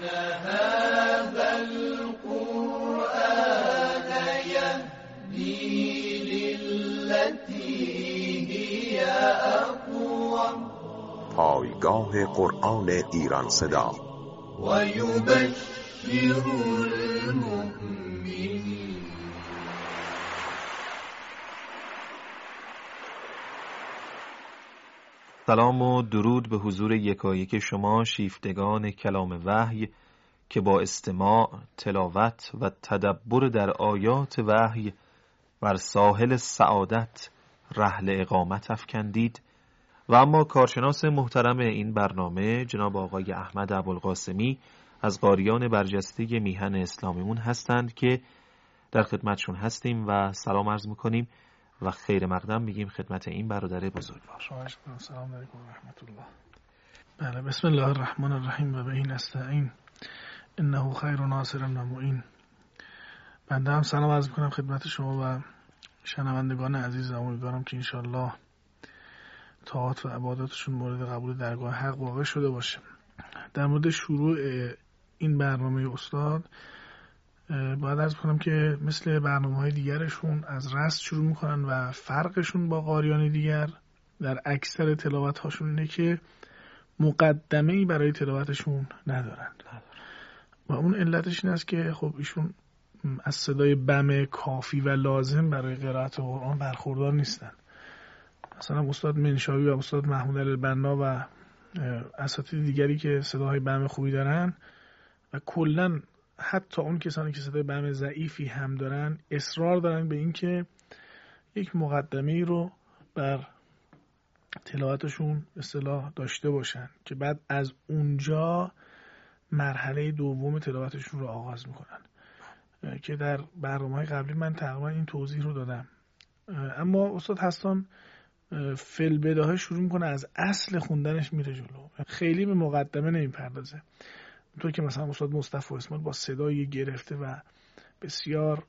هذا القرآن يهدي للتي هي أقوم. پایگاه قرآن ایران صدا و یبشر المؤمنین. سلام و درود به حضور یکایک شما شیفتگان کلام وحی که با استماع، تلاوت و تدبر در آیات وحی بر ساحل سعادت رحل اقامت افکندید. و اما کارشناس محترم این برنامه جناب آقای احمد ابوالقاسمی از قاریان برجسته میهن اسلامیمون هستند که در خدمتشون هستیم و سلام عرض میکنیم و خیر مقدم میگیم خدمت این برادر بزرگوار. سلام علیکم و رحمت الله. بله، بسم الله الرحمن الرحیم و به نستعین انه خیر ناصر و معین. بنده هم سلام عرض میکنم خدمت شما و شنوندگان عزیز و امیدوارم که انشالله طاعات و عباداتشون مورد قبول درگاه حق واقع شده باشه. در مورد شروع این برنامه استاد باید عرض کنم که مثل برنامه‌های دیگرشون از رست شروع میکنن و فرقشون با قاریان دیگر در اکثر تلاوت‌هاشون اینه که مقدمه‌ای برای تلاوتشون ندارند و اون علتش این است که خب ایشون از صدای بم کافی و لازم برای قرائت قرآن برخوردار نیستن. مثلا استاد منشاوی و استاد محمود البنا و اساتید دیگری که صداهای بم خوبی دارن و کلاً حتی اون کسانی که صدای بم ضعیفی هم دارن اصرار دارن به این که یک مقدمه‌ای رو بر تلاوتشون اصطلاح داشته باشن که بعد از اونجا مرحله دوم تلاوتشون رو آغاز میکنن که در برنامه‌های قبلی من تقریبا این توضیح رو دادم. اما استاد حسان فی‌البداهه شروع میکنه از اصل خوندنش میره جلو، خیلی به مقدمه نمیپردازه. اونطور که مثلا استاد مصطفی اسماعیل با صدای گرفته و بسیار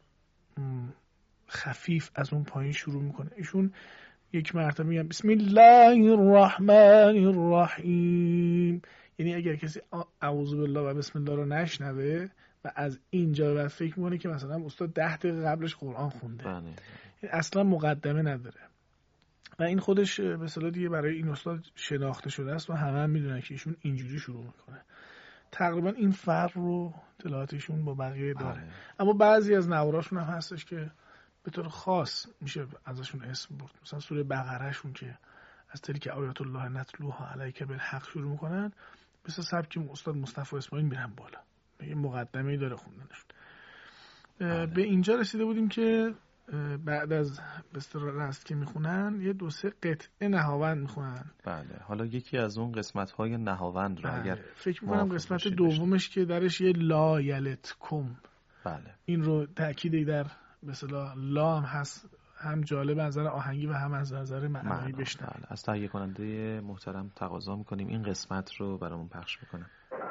خفیف از اون پایین شروع میکنه. ایشون یک مرتبه میگن بسم الله الرحمن الرحیم، یعنی اگر کسی اعوذ بالله و بسم الله رو نشنوه و از اینجا بعد فکر میکنه که مثلا استاد 10 دقیقه قبلش قرآن خونده. یعنی اصلا مقدمه نداره و این خودش به اصطلاح دیگه برای این استاد شناخته شده است و همه میدونن که ایشون اینجوری شروع میکنه. تقریبا این فرق رو تلاوتشون با بقیه داره. اما بعضی از نواراشون هم هستش که به طور خاص میشه ازشون اسم برد. مثلا سوره بقره شون که از تلک آیات الله نتلوها علیک بالحق شروع میکنن، مثل سبک استاد مصطفی اسماعیل میرن بالا، یه مقدمه‌ای داره خوندنشون. به اینجا رسیده بودیم که بعد از بستر رست که میخونن یه 2-3 قطعه نهاوند میخونن. بله، حالا یکی از اون قسمت‌های نهاوند رو اگر فکر میکنم قسمت دومش که درش یه لا یلتکم، بله، این رو تأکید در مثلا لا هم هست، هم جالب از نظر آهنگی و هم از نظر معنایی بشنویم. بله، از تهیه کننده محترم تقاضا میکنیم این قسمت رو برامون پخش بکنه.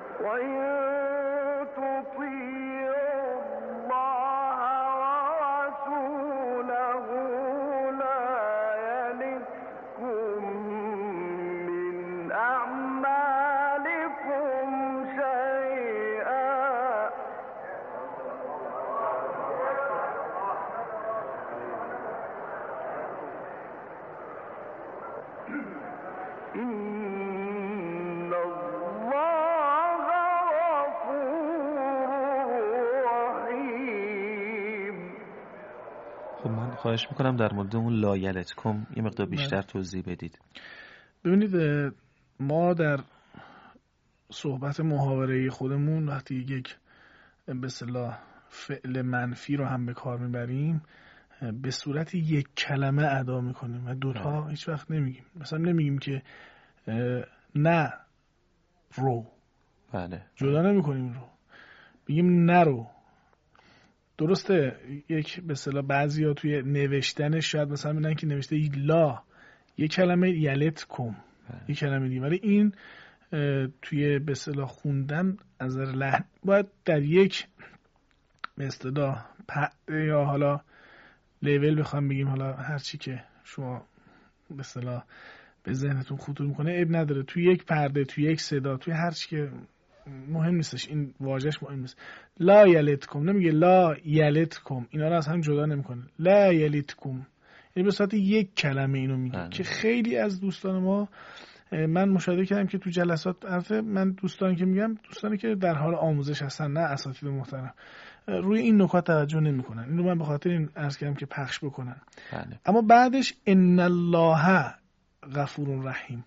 خواهش میکنم در مورد اون لا یلتکم یه مقدار بیشتر توضیح بدید. ببینید، ما در صحبت محاوره‌ای خودمون وقتی یک به اصطلاح فعل منفی رو هم به کار میبریم به صورت یک کلمه ادا میکنیم و دوتا هیچ وقت نمیگیم. مثلا نمیگیم که نه رو، بله، جدا نمیکنیم رو، بگیم نرو. درسته یک به اصطلاح بعضیا توی نوشتنش شاید مثلا ببینن که نوشته لا یک کلمه یلت کم یک کلمه دیگه، ولی این توی به اصطلاح خوندن از نظر لحن باید در یک به اصطلاح یا حالا لیول بخوام بگیم، حالا هر چی که شما به اصطلاح به ذهنتون خطور میکنه عیب نداره، توی یک پرده، توی یک صدا، توی هر چی که مهم نیستش، این واژهش مهم نیست. لا یلدکم نمیگه لا یلدکم، اینا رو از هم جدا نمیکنه. لا یلدکم یعنی به صورت یک کلمه اینو میگه که خیلی از دوستان ما، من مشاهده کردم که تو جلسات من دوستانی که میگم دوستانی که در حال آموزش هستن، نه اساتید محترم، روی این نکات توجه نمیکنن. اینو من به خاطر این عرض کردم که پخش بکنن. اما بعدش ان الله غفور رحیم،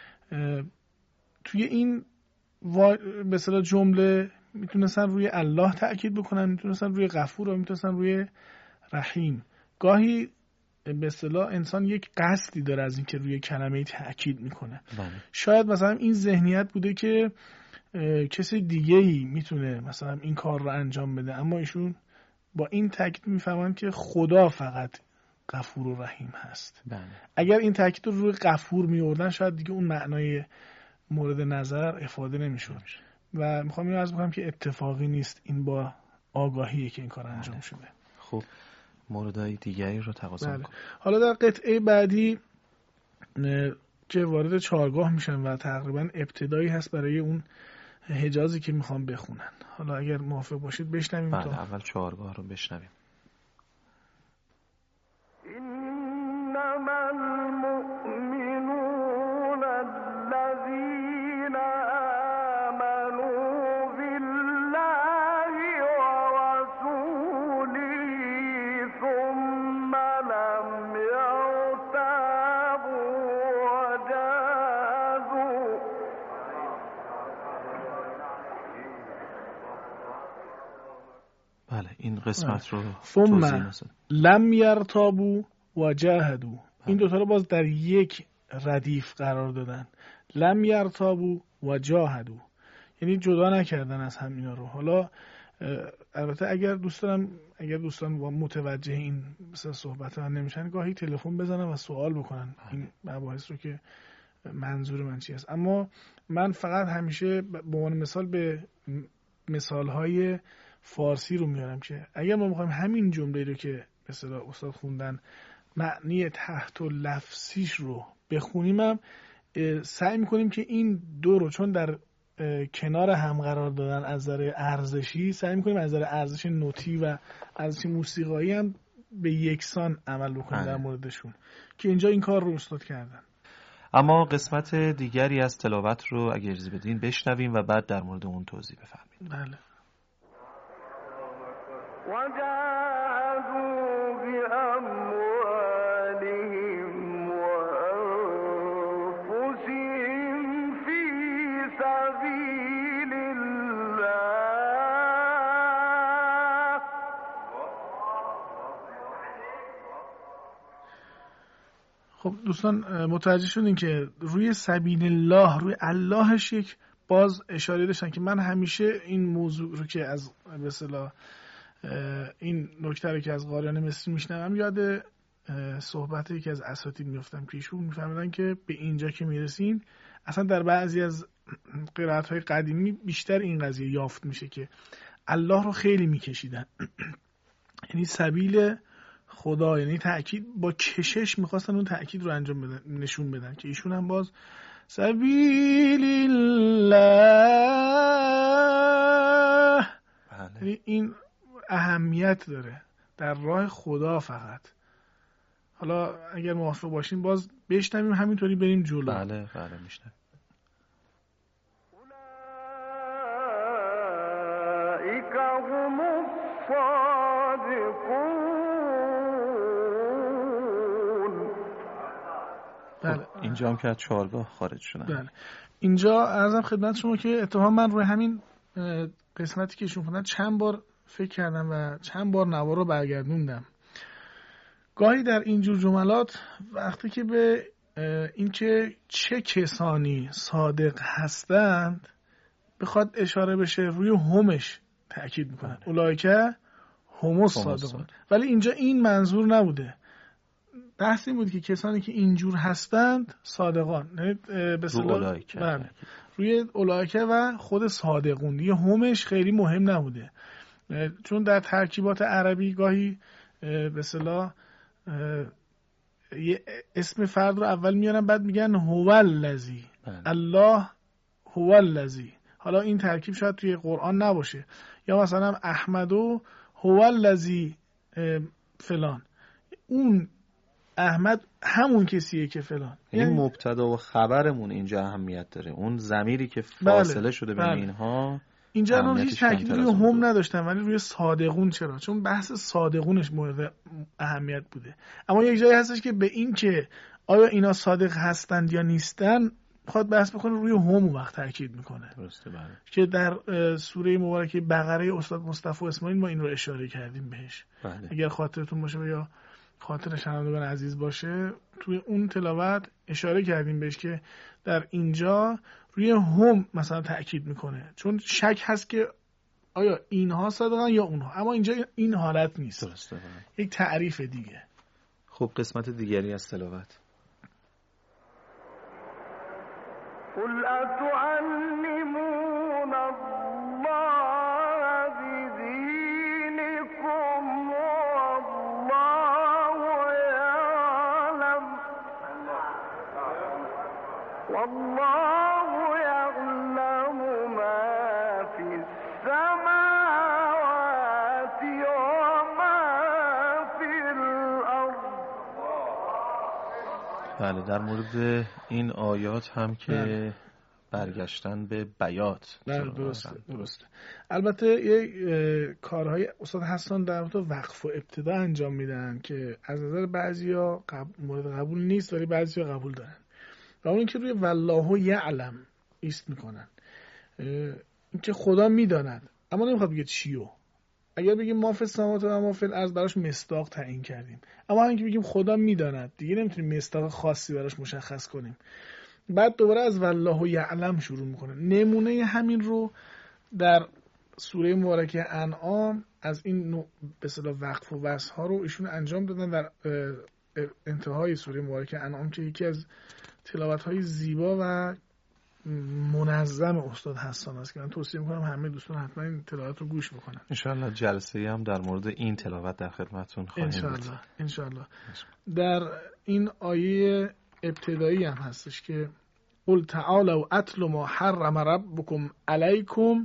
توی این به اصطلاح جمله میتونستن روی الله تأکید بکنن، میتونستن روی غفور و میتونستن روی رحیم. گاهی به اصطلاح انسان یک قصدی داره از اینکه روی کلمه تأکید میکنه. شاید مثلا این ذهنیت بوده که کسی دیگه‌ای میتونه مثلا این کار رو انجام بده، اما ایشون با این تأکید میفهمن که خدا فقط غفور و رحیم هست. اگر این تأکید رو روی غفور میوردن شاید دیگه اون معنای مورد نظر افاده نمیشد. و میخوام اینو عرض بکنم که اتفاقی نیست، این با آگاهیه که این کار انجام شده. خب موردهای دیگری رو تقاضا می‌کنم. حالا در قطعه بعدی که وارد چهارگاه میشن و تقریبا ابتدایی هست برای اون حجازی که میخوام بخونن. حالا اگر موافق باشید بشنویم. بله اول چهارگاه رو بشنویم. انما المؤمنون الذين آمنوا بالله ورسوله ثم لم يرتابوا وجاهدوا. بله این قسمت رو ثم لم یرتابوا و جاهدوا، این دوتا رو باز در یک ردیف قرار دادن. لم یرتابوا و جاهدوا یعنی جدا نکردن از هم اینا رو. حالا البته اگر دوستان متوجه این مثلا صحبت من نمیشن، گاهی تلفن بزنن و سوال بکنن این مباحث رو که منظور من چی است. اما من فقط همیشه به عنوان مثال به مثالهای فارسی رو میارم که اگر ما میخوایم همین جمله رو که مثلا استاد خوندن معنی تحت و لفظیش رو بخونیم، هم سعی میکنیم که این دو رو چون در کنار هم قرار دادن از نظر ارزشی، سعی میکنیم از نظر ارزش نوتی و ارزش موسیقایی هم به یکسان عمل بکنیم در موردشون، که اینجا این کار رو استاد کردن. اما قسمت دیگری از تلاوت رو اگه اجازه بدین بشنویم و بعد در مورد اون توضیح بفهمیم. بله. وجاهدوا بأموالهم وأنفسهم في سبيل الله. خب دوستان متوجه شدین که روی سبیل الله، روی اللهش یک باز اشاره داشتن که من همیشه این موضوع رو که از به اصطلاح این نکته رو که از قاریان مصری میشنوم یاد صحبت یکی از اساتید میافتم که ایشون میفهمیدن که به اینجا که میرسین اصلا در بعضی از قرائت‌های قدیمی بیشتر این قضیه یافت میشه که الله رو خیلی میکشیدن. یعنی سبیل خدا، یعنی تأکید با کشش میخواستن اون تأکید رو انجام بدن، نشون بدن که ایشون هم باز سبیل الله، یعنی این اهمیت داره در راه خدا فقط. حالا اگر موافق باشین باز بشنویم همینطوری بریم جلو. بله میشنویم. اولئک هم الصادقون. بله. اینجا هم که از چهارگاه خارج شدن. بله. اینجا عرضم خدمت شما که اتفاقا من روی همین قسمتی که ایشون خوندن چند بار فکر کردم و چند بار نوار رو برگردوندم. گاهی در اینجور جملات وقتی که به اینکه چه کسانی صادق هستند بخواد اشاره بشه، روی همش تأکید میکنن. اولئک هم الصادقون. ولی اینجا این منظور نبوده. بحث این بود که کسانی که اینجور هستند صادقان، یعنی به اصطلاح روی اولئک و خود صادقون. دیگه همش خیلی مهم نبوده، چون در ترکیبات عربی گاهی به اصطلاح اسم فرد رو اول میارن بعد میگن هو الذی، الله هو الذی، حالا این ترکیب شاید توی قرآن نباشه، یا مثلا احمدو هو الذی فلان، اون احمد همون کسیه که فلان. یعنی مبتدا و خبرمون اینجا اهمیت داره، اون ضمیری که فاصله شده بین اینها اینجا رو هیچ تأکید روی هم نداشتم، ولی روی صادقون. چرا؟ چون بحث صادقونش مورد اهمیت بوده. اما یک جایی هستش که به این که آیا اینا صادق هستند یا نیستن خواهد بحث بکنه، روی هم اون وقت تأکید میکنه. درسته، بله. که در سوره مبارکه بقره استاد مصطفی اسماعیل ما این رو اشاره کردیم بهش. بله. اگر خاطرتون باشه یا خاطر شنوندگان عزیز باشه، توی اون تلاوت اشاره کردیم بهش که در اینجا روی هم مثلا تأکید میکنه، چون شک هست که آیا اینها صادقن یا اونها، اما اینجا این حالت نیست. درسته، بله. یک تعریف دیگه. خب قسمت دیگری از تلاوت. قل اتعلمون الله بدینکم والله يعلم ما في السماوات وما في الأرض. بله، در مورد این آیات هم که برگشتن به بیات. بله، درسته. البته یه کارهای استاد حسان در مورد وقف و ابتدا انجام میدن که از نظر بعضیا مورد قبول نیست، ولی بعضیا قبول دارن. و اون که روی والله یعلم ایست میکنن، این که خدا میداند، اما نمیخواد بگه چیو. اگر بگیم ما فی السماوات و ما فی الارض براش مصداق تعیین کردیم، اما همین که بگیم خدا میداند دیگه نمیتونیم مصداق خاصی براش مشخص کنیم. بعد دوباره از والله یعلم شروع میکنه. نمونه همین رو در سوره مبارکه انعام از این نوع به اصطلاح وقف و وصل ها رو ایشون انجام دادن در انتهای سوره مبارکه انعام که یکی از تلاوت‌های زیبا و منظم استاد حسان است که من توصیه می‌کنم همه دوستان حتما این تلاوت رو گوش بکنن. انشالله جلسه هم در مورد این تلاوت در خدمتتون خواهیم بود. انشالله. در این آیه ابتدایی هم هستش که قل تعالوا اتل ما حرم ربکم علیکم.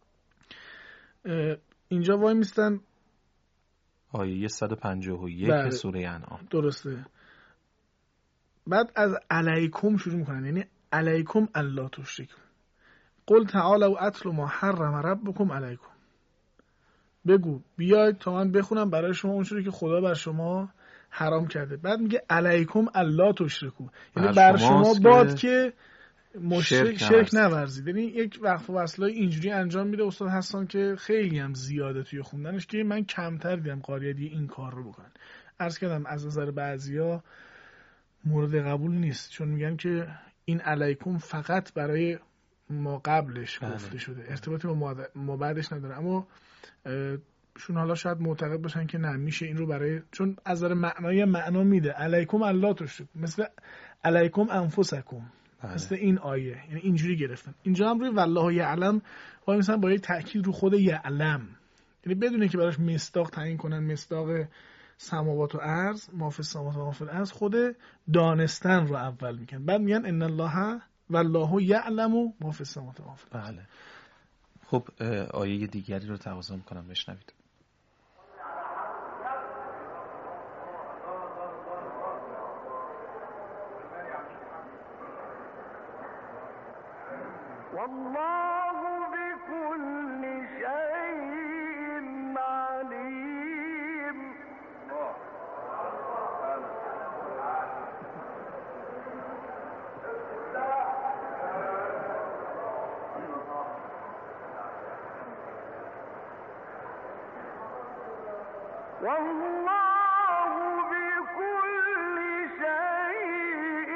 اینجا وای میستن آیه 151 سوره انعام. درسته. بعد از علیکم شروع میکنن، یعنی علیکم الا تشرکوا. قل تعالوا اتل ما حرم ربکم علیکم. بگو بیاید تا من بخونم برای شما اون چیزی که خدا بر شما حرام کرده. بعد میگه علیکم الا تشرکوا، یعنی بر شما باد که شرک نورزید. یعنی یک وقف و وصلای اینجوری انجام میده استاد حسان که خیلی هم زیاده توی خوندنش، که من کمتر دیدم قاریه این کار رو بکنن. عرض کردم از نظر بعضیا مورد قبول نیست، چون میگن که این علیکم فقط برای ما قبلش گفته شده، ارتباطی با ما بعدش نداره. اما شون حالا شاید معتقد باشن که نه، میشه این رو برای، چون از نظر معنایی معنا میده. علیکم الا تشرکوا، مثل علیکم انفسکم، مثل این آیه، یعنی اینجوری گرفتن. اینجا هم روی والله یعلم وای مثلا با یک تاکید رو خود یعلم، یعنی بدونه که براش مصداق تعیین کنن، مصداق سماوات و ارض، ما فی السماوات و ما فی الارض، خود دانستن رو اول میگن، بعد میگن ان الله والله یعلم ما فی السماوات و ما فی الارض. بله. خب آیه دیگری رو تقاضا میکنم بشنوید. والله بكل شيء عليم. والله بكل شيء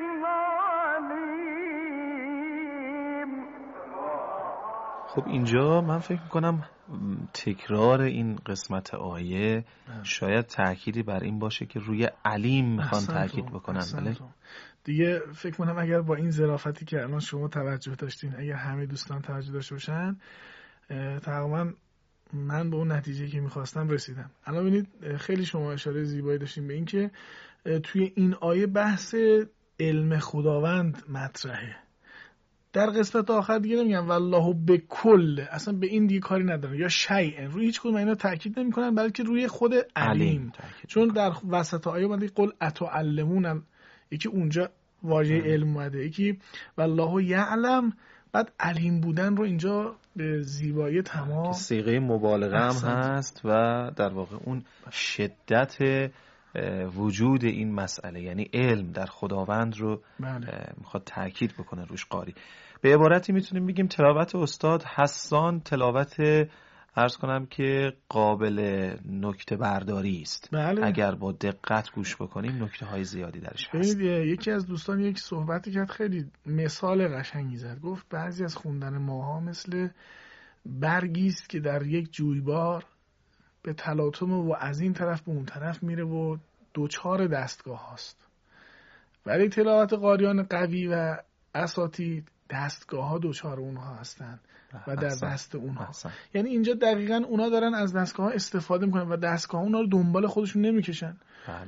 عليم. خب اینجا من فکر میکنم تکرار این قسمت آیه شاید تأکیدی بر این باشه که روی علیم میخوان تأکید بکنن. بله دیگه فکر کنم اگر با این ظرافتی که الان شما توجه داشتین، اگر همه دوستان توجه داشته باشن، تقریبا من به اون نتیجه که میخواستم رسیدم. الان ببینید خیلی شما اشاره زیبایی داشتین به این که توی این آیه بحث علم خداوند مطرحه. در قسمت آخر دیگه نمیگن والله به کل، اصلا به این دیگه کاری ندارن، یا شیء، روی هیچ کدوم اینا تاکید نمیکنن، بلکه روی خود علیم. چون در وسط آیه اومده قل اتعلمون، یکی اونجا واژه علم اومده، یکی والله یعلم، بعد علیم بودن رو اینجا به زیبایی تمام صیغه مبالغه هم هست و در واقع اون شدت وجود این مسئله، یعنی علم در خداوند رو میخواد تأکید بکنه روش قاری. به عبارتی میتونیم بگیم تلاوت استاد حسان تلاوت عرض کنم که قابل نکته برداری است. بله. اگر با دقت گوش بکنیم نکته های زیادی درش هست. یکی از دوستان یک صحبتی کرد خیلی مثال قشنگی زد، گفت بعضی از خوندن ماها مثل برگی است که در یک جویبار به تلاطم و از این طرف به اون طرف میره و دوچار دستگاه هاست، ولی تلاوت قاریان قوی و اساتید دستگاه ها دوچار اونها هستن و در دست اونها. یعنی اینجا دقیقاً اونا دارن از دستگاه ها استفاده میکنن و دستگاه ها اونا رو دنبال خودشون نمیکشن.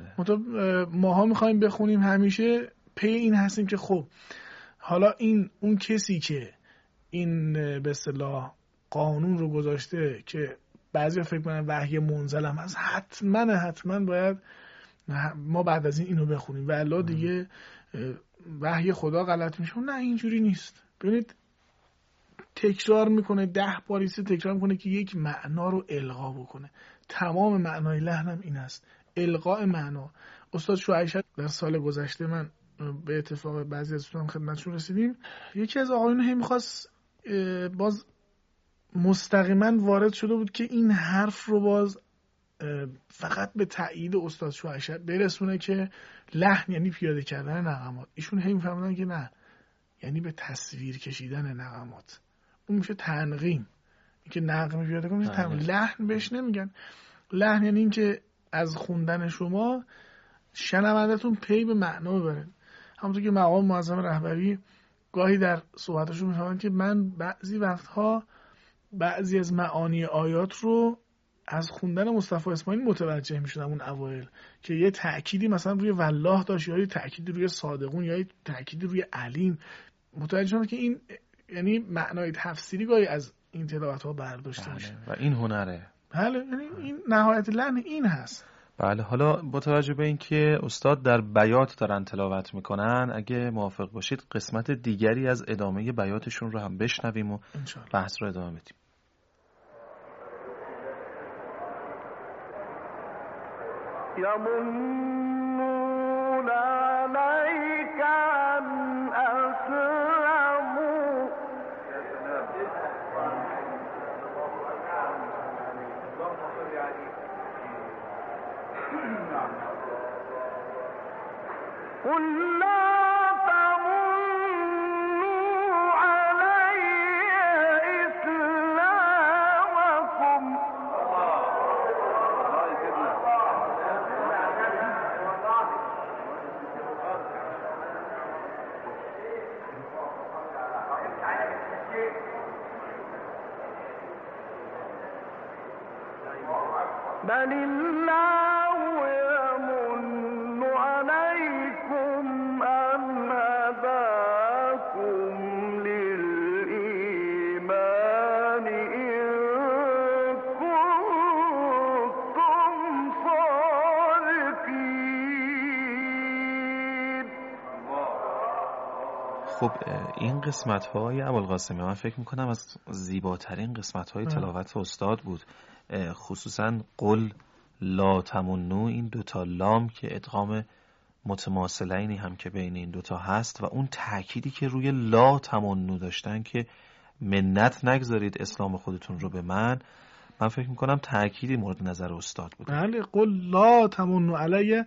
ماها میخوایم بخونیم همیشه پی این هستیم که خب حالا اون کسی که این به اصطلاح قانون رو گذاشته که بعضی فکر کنن وحی منزل هم هست، حتما باید ما بعد از این اینو بخونیم و الا دیگه وحی خدا غلط میشه. نه اینجوری نیست. ببینید تکرار میکنه 10 بار تکرار میکنه که یک معنا رو القا بکنه. تمام معنای لحن هم این است، القاء معنا. استاد شعیشت در سال گذشته من به اتفاق بعضی از دوستان خدمتشون رسیدیم، یکی از آقایون هم میخواست باز مستقیما وارد شده بود که این حرف رو باز فقط به تایید استاد شعیشت برسونه که لحن یعنی پیاده کردن نغمات. ایشون هم میفهمدن که نه، یعنی به تصویر کشیدن نغمات. اون میشه تنغیم، این که نغمه پیاده کنه میشه لحن بهش نمیگن. لحن یعنی این که از خوندن شما شنوندتون پی به معنا ببرن. همونطور که مقام معظم رهبری گاهی در صحبتشون میفهمن که من بعضی وقتها بعضی از معانی آیات رو از خوندن مصطفی اسماعیل متوجه میشدم اون اوایل، که یه تأکیدی مثلا روی والله داشت یا یه تأکیدی روی صادقون یا یه تأکیدی روی علیم. متوجه شدم که این یعنی معنای تفسیری گاهی از این تلاوت ها برداشته میشه و این هنره. بله، یعنی این نهایت لحن این هست. بله، حالا با توجه به اینکه استاد در بیات دارن تلاوت میکنن، اگه موافق باشید قسمت دیگری از ادامه بیاتشون رو هم بشنویم و بحث رو ادامه بدیم. يمنون عليك أن أسلموا قل لا تمنوا علي إسلامكم بل الله يمن عليكم أن هداكم للإيمان إن كنتم صادقين. خب این قسمت های ابوالقاسمی من فکر میکنم از زیباترین قسمت های تلاوت استاد بود، خصوصا قل لا تمنو، این دوتا لام که ادغام متماثلینی هم که بین این دوتا هست و اون تأکیدی که روی لا تمنو داشتن که منت نگذارید اسلام خودتون رو به من فکر میکنم تأکیدی مورد نظر استاد بود. بله، قل لا تمنو علی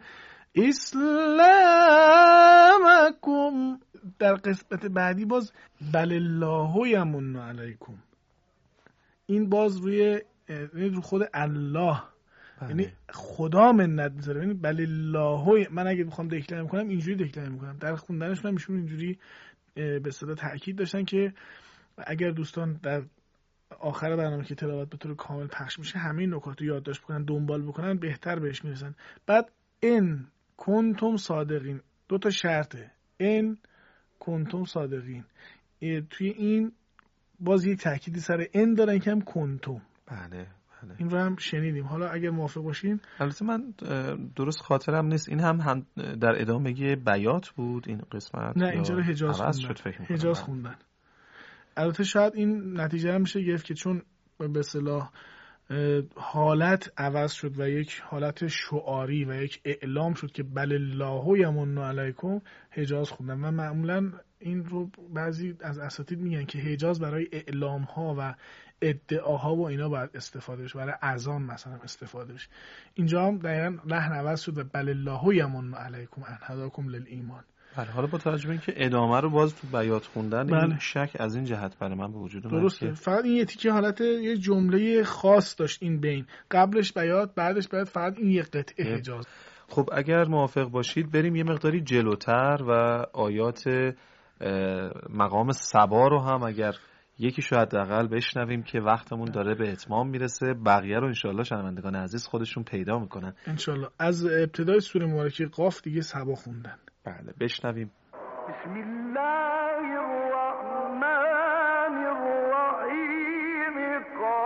اسلامکم. در قسمت بعدی باز بل الله یمن علیکم، این باز روی خود الله، یعنی خدا منت میذاره. یعنی بل الله، من اگه بخوام دکلمه کنم اینجوری دکلمه میکنم. در خوندنش من میشون اینجوری به صدا تاکید داشتن که اگر دوستان در آخر برنامه که تلاوت به طور کامل پخش میشه همین نکات رو یادداشت بکنن، دنبال بکنن، بهتر بهش میرسن. بعد ان کنتم صادقین، دو تا شرطه، ان کنتم صادقین. توی این باز یک تأکیدی سر ان دارن که هم کنتم. بله. این رو هم شنیدیم. حالا اگر موافق باشین، البته من درست خاطرم نیست این هم در ادامه بیات بود این قسمت؟ نه اینجا رو حجاز خوندن. حجاز خوندن. البته شاید این نتیجه هم میشه گرفت که چون به اصطلاح حالت عوض شد و یک حالت شعاری و یک اعلام شد که بل الله یمن علیکم، حجاز خوندن. و معمولا این رو بعضی از اساتید میگن که حجاز برای اعلام ها و ادعاها و اینا باید استفاده بشه، برای اذان مثلا استفاده بشه. اینجا هم دقیقاً لحن عوض شد و بل الله یمن علیکم ان هداکم للایمان. بله. حالا با توجه به اینکه ادامه رو باز تو بیات خوندن، بله. این شک از این جهت برای من به وجود اومد. درسته. فقط این یه تیکه حالت یه جمله خاص داشت این بین، قبلش بیات بعدش بیات، فقط این یه قطعه حجاز. خب اگر موافق باشید بریم یه مقداری جلوتر و آیات مقام صبا رو هم اگر یکی شاید حداقل بشنویم که وقتمون داره به اتمام میرسه. بقیه رو انشالله شنوندگان عزیز خودشون پیدا میکنن انشالله. از ابتدای سوره مبارکه قاف دیگه صبا خوندن. بله بشنویم. بسم الله الرحمن الرحیم.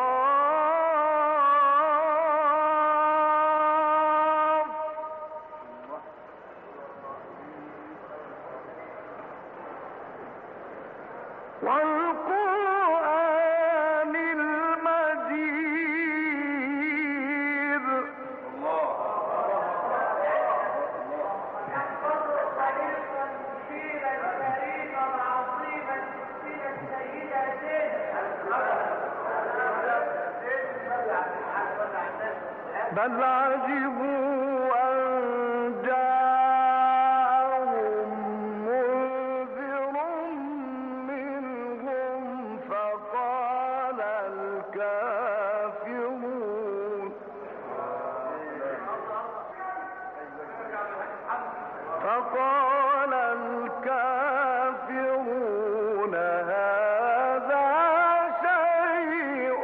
والقرآن المجيد. بل عجبوا أن جاءهم منذر منهم فقال الكافرون هذا شيء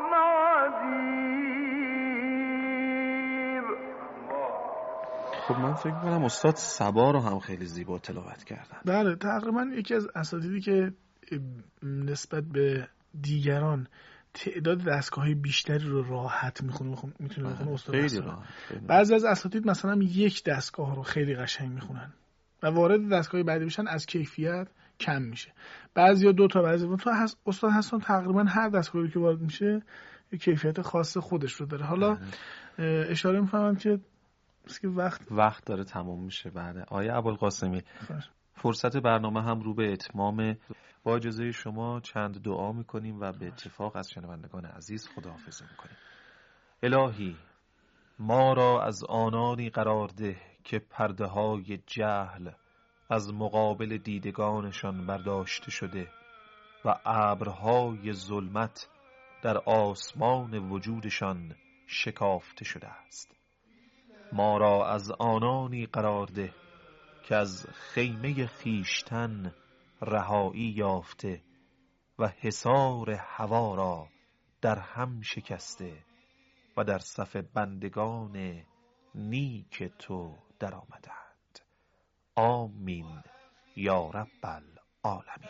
عجيب. خب من فکر کنم استاد صبا رو هم خیلی زیبا تلاوت کردن. بله تقریبا یکی از اساتیدی که نسبت به دیگران تعداد دستگاه‌های بیشتری رو راحت میتونه بخونه استاد خیلی راحت. راحت. بعضی از اساتید مثلا یک دستگاه رو خیلی قشنگ میخونن و وارد دستگاه بعدی بشن از کیفیت کم میشه. بعضیا دو تا، بعضی تو استاد حسن تقریبا هر دستگاهی که وارد میشه یک کیفیت خاص خودش رو داره. حالا اشاره می‌فرمام که وقت داره تموم میشه. بعد آیه ابوالقاسمی فرصت برنامه هم رو به اتمام. با اجازه شما چند دعا میکنیم و به اتفاق از شنوندگان عزیز خداحافظی میکنیم. الهی ما را از آنانی قرار ده که پرده های جهل از مقابل دیدگانشان برداشته شده و ابرهای ظلمت در آسمان وجودشان شکافته شده است. ما را از آنانی قرار ده که از خیمه خیشتن رهایی یافته و حصار هوا را در هم شکسته و در صف بندگان نیک تو در آمدند. آمین یا رب العالمین.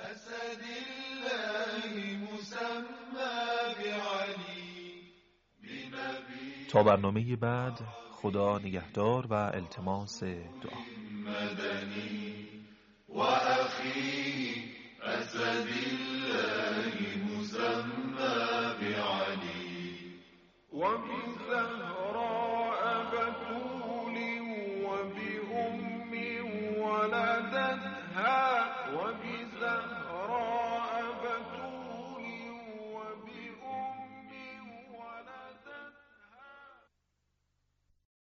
تا برنامه بعد خدا نگهدار و التماس دعا. و اخی اسد الله مسمى بعلی و بزهرا